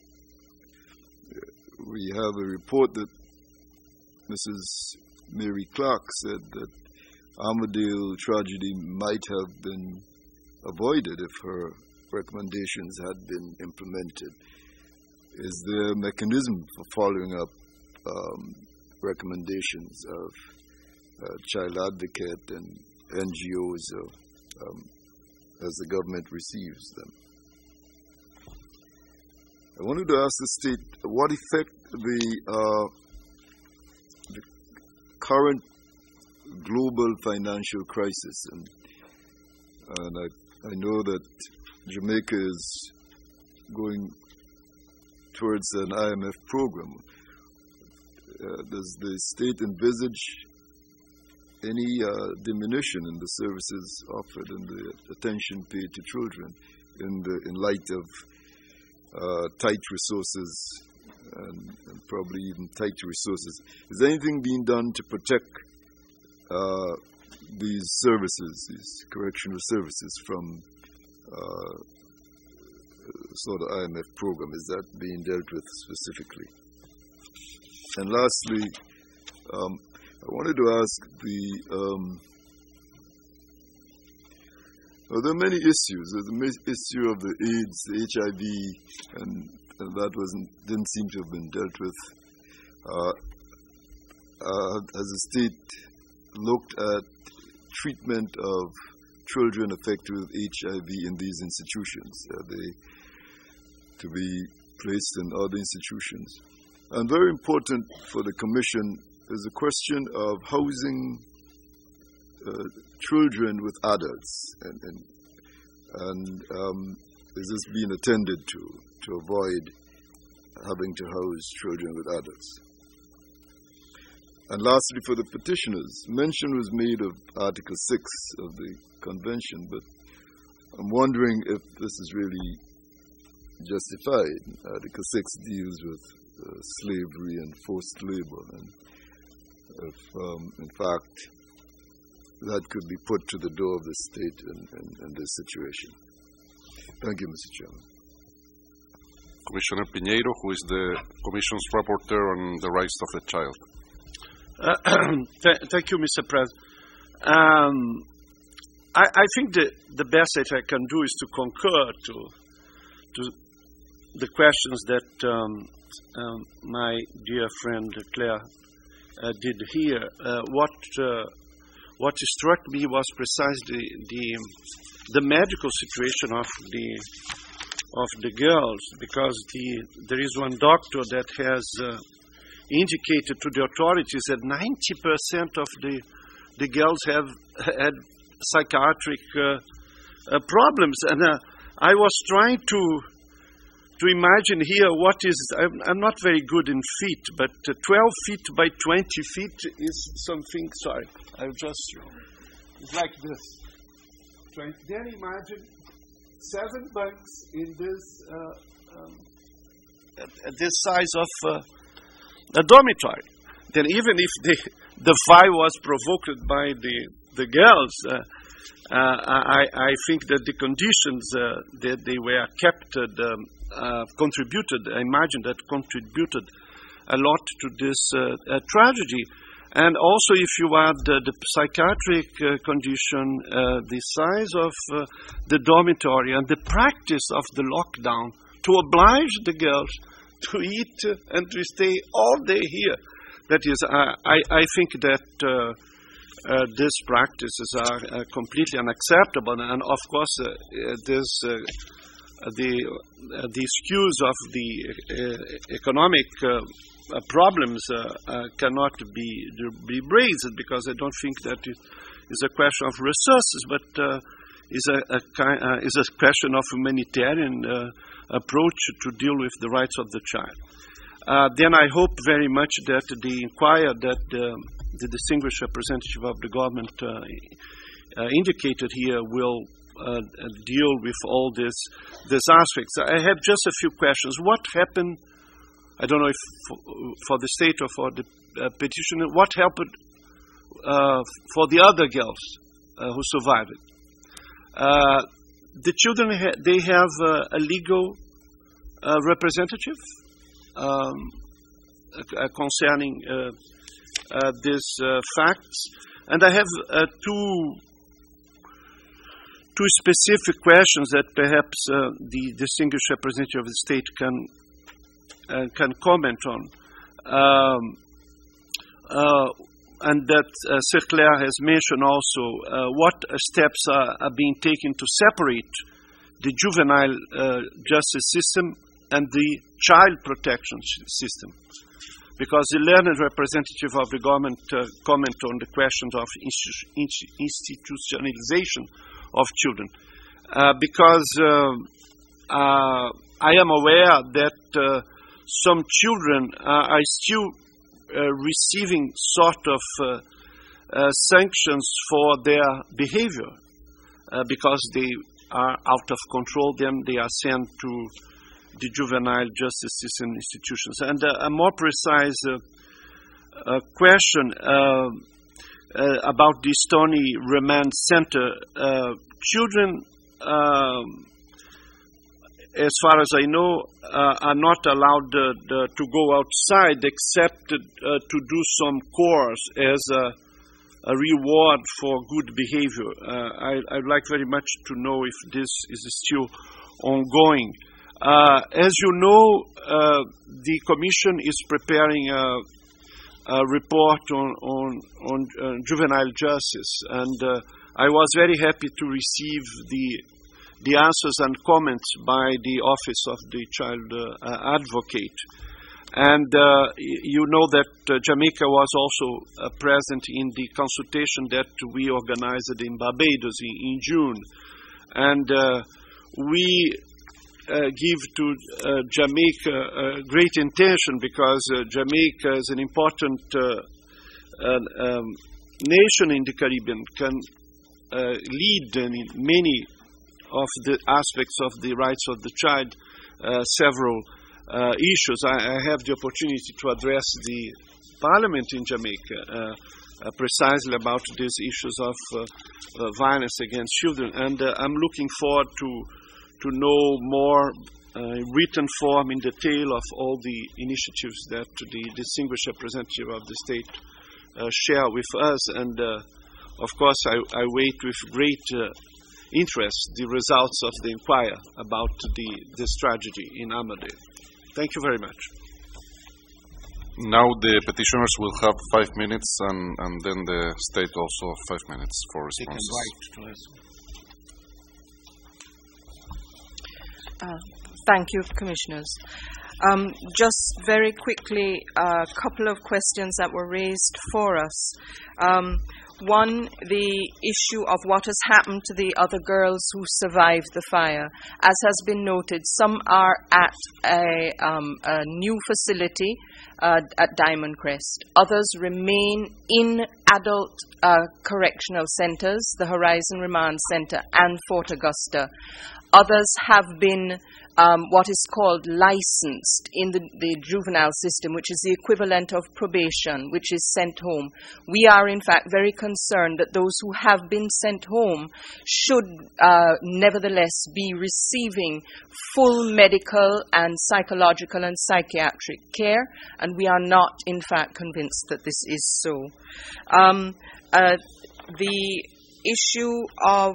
We have a report that Mrs. Mary Clark said that Armadale tragedy might have been avoided if her recommendations had been implemented. Is there a mechanism for following up recommendations of Child Advocate and NGOs as the government receives them? I wanted to ask the state what effect the current global financial crisis, and I know that Jamaica is going towards an IMF program. Does the state envisage any diminution in the services offered and the attention paid to children in light of tight resources and probably even tight resources? Is anything being done to protect these services, these correctional services, from sort of IMF program? Is that being dealt with specifically? And lastly, I wanted to ask there are many issues. There's the issue of the AIDS, the HIV, and that didn't seem to have been dealt with. Has the state looked at treatment of children affected with HIV in these institutions? Are they to be placed in other institutions? And very important for the Commission is the question of housing children with adults, and is this being attended to avoid having to house children with adults? And lastly, for the petitioners, mention was made of Article 6 of the Convention, but I'm wondering if this is really justified. Article 6 deals with slavery and forced labor, and if, in fact, that could be put to the door of the state in this situation. Thank you, Mr. Chairman. Commissioner Pinheiro, who is the Commission's rapporteur on the rights of the child. Thank you, Mr. President. I think the best that I can do is to concur to the questions that my dear friend Claire did here. What struck me was precisely the medical situation of the girls, because there is one doctor that has indicated to the authorities that 90% of the girls have had psychiatric problems, and I was trying to imagine here what is. I'm not very good in feet, but 12 feet by 20 feet is something. Sorry, I'll just. It's like this. Then imagine 7 bunks in this size of a dormitory. Then even if the fire was provoked by the girls, I think that the conditions that they were kept contributed. I imagine that contributed a lot to this tragedy. And also, if you add the psychiatric condition, the size of the dormitory, and the practice of the lockdown to oblige the girls to eat and to stay all day here, that is, I think that these practices are completely unacceptable. And of course, there's the excuse of the economic problems cannot be raised, because I don't think that it is a question of resources, but is a question of humanitarian approach to deal with the rights of the child. Then I hope very much that the inquiry that the distinguished representative of the government indicated here will deal with all these aspects. I have just a few questions. What happened, I don't know if for the state or for the petitioner, what happened for the other girls who survived it? The children, they have a legal representative concerning these facts. And I have two specific questions that perhaps the distinguished representative of the state can comment on. And that Sir Claire has mentioned also what steps are being taken to separate the juvenile justice system and the child protection system. Because the learned representative of the government comment on the questions of institutionalization of children. Because I am aware that some children are still receiving sort of sanctions for their behavior because they are out of control. Then they are sent to the juvenile justice system institutions. And a more precise question about the Stony Remand Center. Children, as far as I know, are not allowed to go outside except to do some course as a reward for good behavior. I'd like very much to know if this is still ongoing. As you know, the Commission is preparing a report on juvenile justice, and I was very happy to receive the answers and comments by the Office of the Child Advocate. And you know that Jamaica was also present in the consultation that we organized in Barbados in June. And we give to Jamaica great intention, because Jamaica is an important nation in the Caribbean, can lead in many of the aspects of the rights of the child, several issues. I have the opportunity to address the Parliament in Jamaica precisely about these issues of violence against children, and I'm looking forward to know more written form in detail of all the initiatives that the distinguished representative of the state share with us. And of course, I wait with great interest the results of the inquiry about this tragedy in Armadale. Thank you very much. Now the petitioners will have 5 minutes, and then the state also 5 minutes for responses. Thank you, Commissioners. Just very quickly, a couple of questions that were raised for us. One, the issue of what has happened to the other girls who survived the fire. As has been noted, some are at a new facility at Diamond Crest. Others remain in adult correctional centers, the Horizon Remand Center and Fort Augusta. Others have been what is called licensed in the juvenile system, which is the equivalent of probation, which is sent home. We are, in fact, very concerned that those who have been sent home should nevertheless be receiving full medical and psychological and psychiatric care, and we are not, in fact, convinced that this is so. The issue of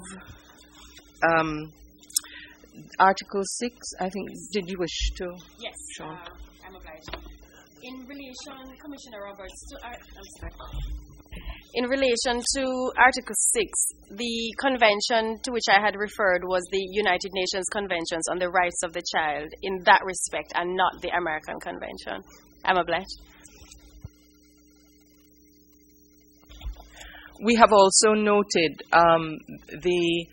Article 6, I think, did you wish to? Yes, Sean? I'm obliged. In relation, Commissioner Roberts, to In relation to Article 6, the convention to which I had referred was the United Nations Conventions on the Rights of the Child in that respect, and not the American Convention. I'm obliged. We have also noted the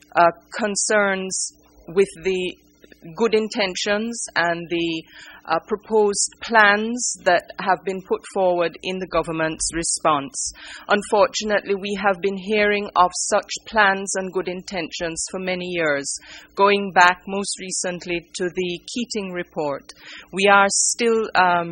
concerns with the good intentions and the proposed plans that have been put forward in the government's response. Unfortunately, we have been hearing of such plans and good intentions for many years, going back most recently to the Keating report. We are still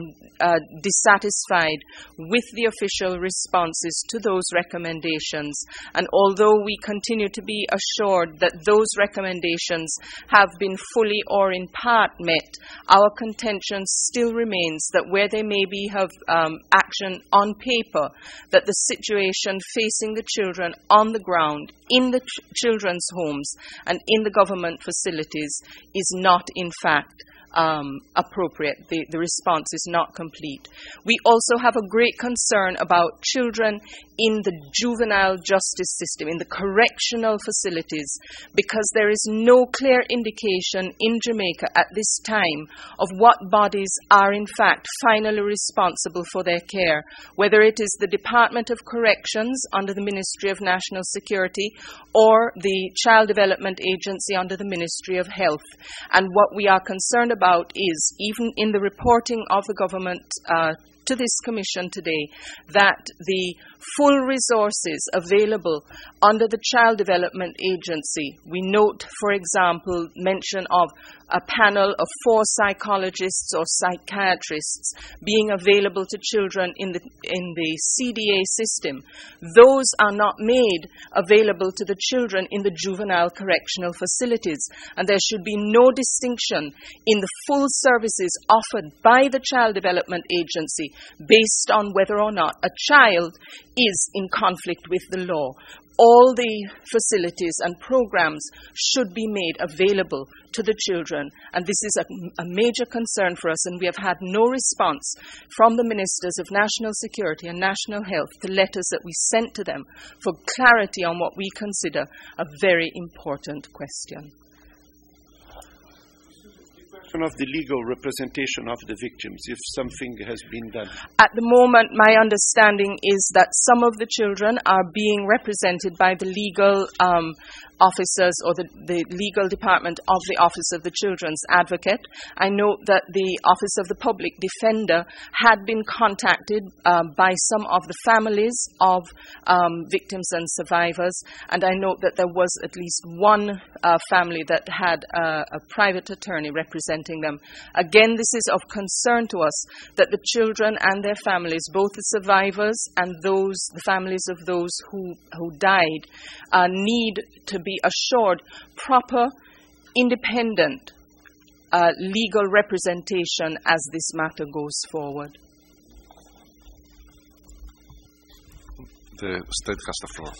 dissatisfied with the official responses to those recommendations, and although we continue to be assured that those recommendations have been fully or in part met, our contention still remains that where they maybe have action on paper, that the situation facing the children on the ground, in the children's homes and in the government facilities is not in fact appropriate. The response is not complete. We also have a great concern about children in the juvenile justice system, in the correctional facilities, because there is no clear indication in Jamaica at this time of what bodies are in fact finally responsible for their care, whether it is the Department of Corrections under the Ministry of National Security or the Child Development Agency under the Ministry of Health. And what we are concerned about is, even in the reporting of the government to this commission today, that the full resources available under the Child Development Agency, we note, for example, mention of a panel of 4 psychologists or psychiatrists being available to children in the CDA system. Those are not made available to the children in the juvenile correctional facilities, and there should be no distinction in the full services offered by the Child Development Agency based on whether or not a child is in conflict with the law. All the facilities and programs should be made available to the children, and this is a major concern for us, and we have had no response from the Ministers of National Security and National Health to letters that we sent to them for clarity on what we consider a very important question. Of the legal representation of the victims, if something has been done? At the moment, my understanding is that some of the children are being represented by the legal officers or the legal department of the Office of the Children's Advocate. I note that the Office of the Public Defender had been contacted by some of the families of victims and survivors, and I note that there was at least one family that had a private attorney representing them. Again, this is of concern to us that the children and their families, both the survivors and the families of those who died, need to be assured proper, independent legal representation as this matter goes forward. The state has the floor.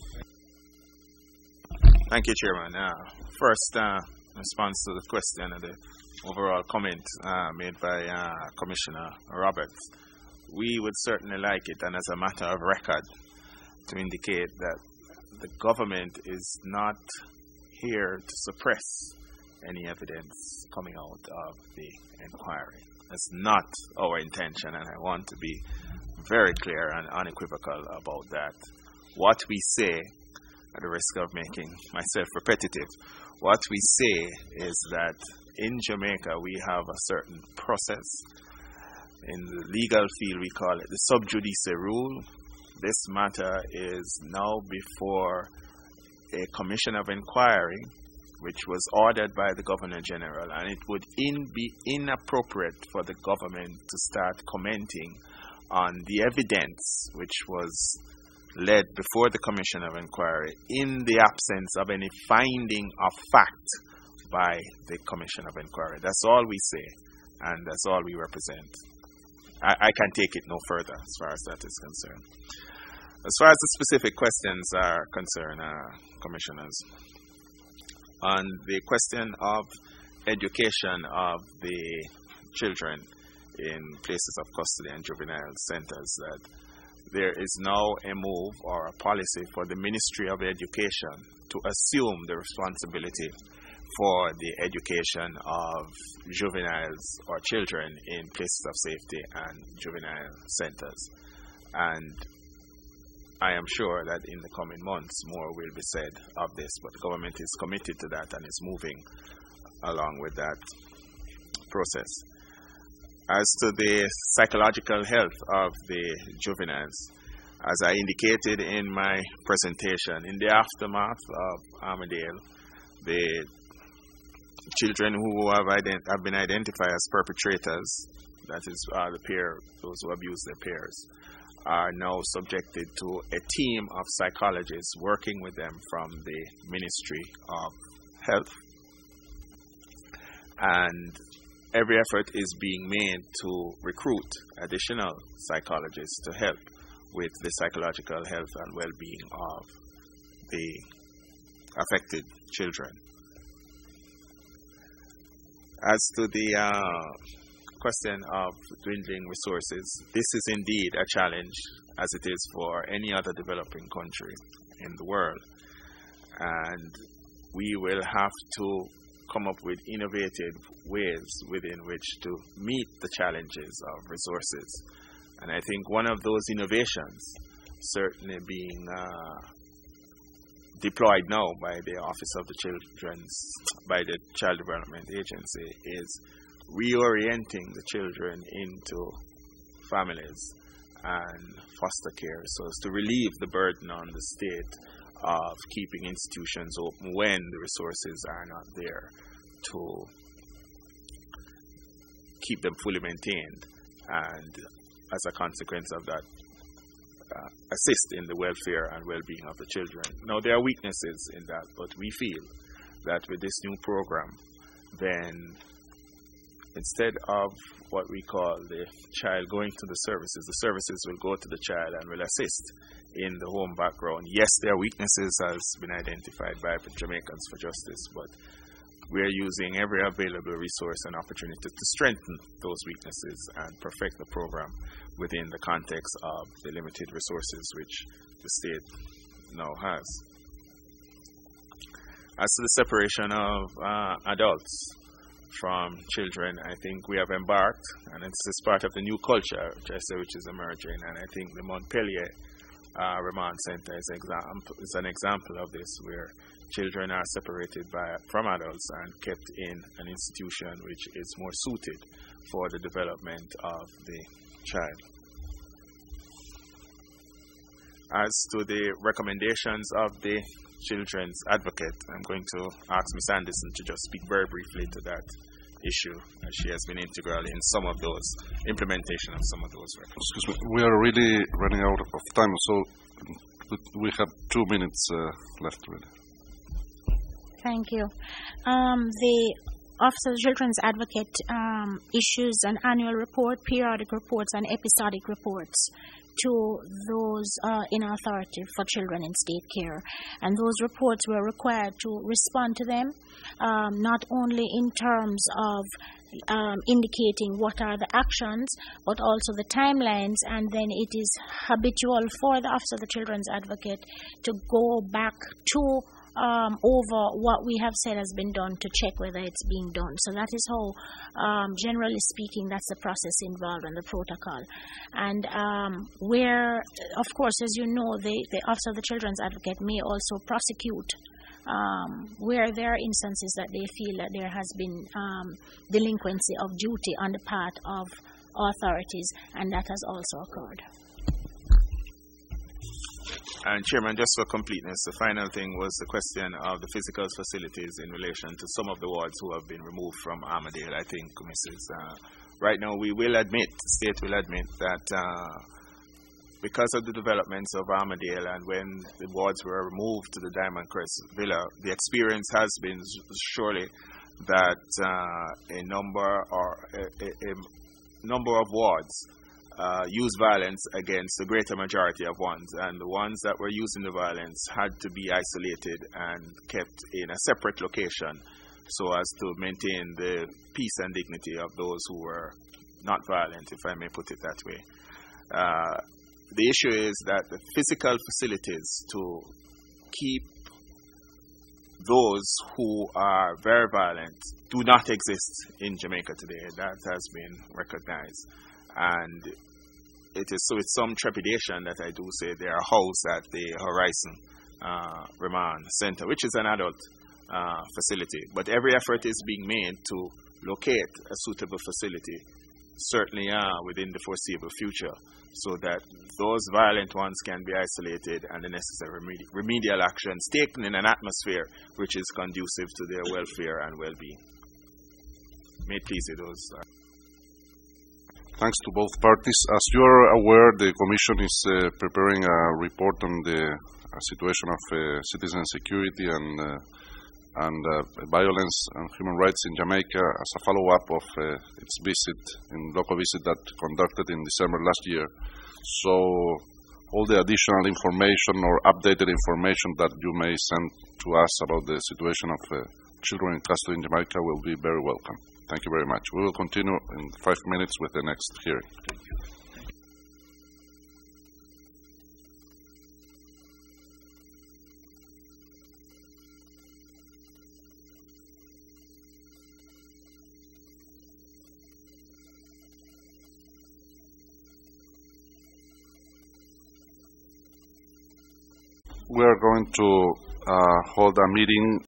Thank you, Chairman. First, response to the question and the overall comment made by Commissioner Roberts. We would certainly like it, and as a matter of record, to indicate that the government is not here to suppress any evidence coming out of the inquiry. That's not our intention, and I want to be very clear and unequivocal about that. What we say, at the risk of making myself repetitive, what we say is that in Jamaica we have a certain process. In the legal field we call it the sub judice rule. This matter is now before a commission of inquiry which was ordered by the Governor General, and it would be inappropriate for the government to start commenting on the evidence which was led before the Commission of Inquiry in the absence of any finding of fact by the Commission of Inquiry. That's all we say, and that's all we represent. I can take it no further as far as that is concerned. As far as the specific questions are concerned, Commissioners, on the question of education of the children in places of custody and juvenile centers, that there is now a move or a policy for the Ministry of Education to assume the responsibility for the education of juveniles or children in places of safety and juvenile centers. And I am sure that in the coming months more will be said of this, but the government is committed to that and is moving along with that process. As to the psychological health of the juveniles, as I indicated in my presentation, in the aftermath of Armadale, the children who have been identified as perpetrators, that is those who abuse their peers, are now subjected to a team of psychologists working with them from the Ministry of Health. And every effort is being made to recruit additional psychologists to help with the psychological health and well-being of the affected children. As to the question of dwindling resources, this is indeed a challenge, as it is for any other developing country in the world. And we will have to come up with innovative ways within which to meet the challenges of resources. And I think one of those innovations, certainly being deployed now by the Office of by the Child Development Agency, is reorienting the children into families and foster care so as to relieve the burden on the state of keeping institutions open when the resources are not there to keep them fully maintained, and as a consequence of that, assist in the welfare and well-being of the children. Now, there are weaknesses in that, but we feel that with this new program, then instead of what we call the child going to the services will go to the child and will assist in the home background. Yes, there are weaknesses as been identified by Jamaicans for Justice, but we are using every available resource and opportunity to strengthen those weaknesses and perfect the program within the context of the limited resources which the state now has. As to the separation of adults from children, I think we have embarked, and it's part of the new culture, which is emerging, and I think the Montpellier Remand Center is an example of this, where children are separated from adults and kept in an institution which is more suited for the development of the child. As to the recommendations of the Children's Advocate, I'm going to ask Ms. Anderson to just speak very briefly to that issue, as she has been integral in some of those implementation of some of those recommendations. Excuse me, we are really running out of time, so we have 2 minutes left. Really. Thank you. The Office of the Children's Advocate issues an annual report, periodic reports, and episodic reports to those in authority for children in state care. And those reports were required to respond to them, not only in terms of indicating what are the actions, but also the timelines, and then it is habitual for the Office of the Children's Advocate to go back to over what we have said has been done to check whether it's being done. So that is how, generally speaking, that's the process involved and the protocol. And where, of course, as you know, the Office of the Children's Advocate may also prosecute where there are instances that they feel that there has been delinquency of duty on the part of authorities, and that has also occurred. And Chairman, just for completeness, the final thing was the question of the physical facilities in relation to some of the wards who have been removed from Armadale. I think, Mrs. Right now we will admit, the state will admit that because of the developments of Armadale and when the wards were removed to the Diamond Crest Villa, the experience has been surely that a number of wards use violence against the greater majority of ones, and the ones that were using the violence had to be isolated and kept in a separate location so as to maintain the peace and dignity of those who were not violent, if I may put it that way. the issue is that the physical facilities to keep those who are very violent do not exist in Jamaica today. That has been recognized. And it is so with some trepidation that I do say they are housed at the Horizon Remand Center, which is an adult facility. But every effort is being made to locate a suitable facility, certainly within the foreseeable future, so that those violent ones can be isolated and the necessary remedial actions taken in an atmosphere which is conducive to their welfare and well-being. May it please you, those. Thanks to both parties. As you are aware, the Commission is preparing a report on the situation of citizen security and violence and human rights in Jamaica as a follow-up of its local visit that conducted in December last year. So all the additional information or updated information that you may send to us about the situation of children in custody in Jamaica will be very welcome. Thank you very much. We will continue in 5 minutes with the next hearing. We are going to hold a meeting